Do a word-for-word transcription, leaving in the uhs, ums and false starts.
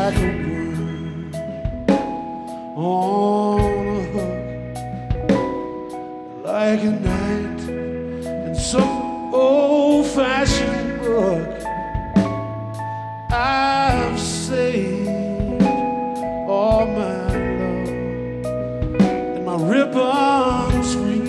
like a worm on a hook, like a knight in some old-fashioned book. I've saved all my love and my ribbons free.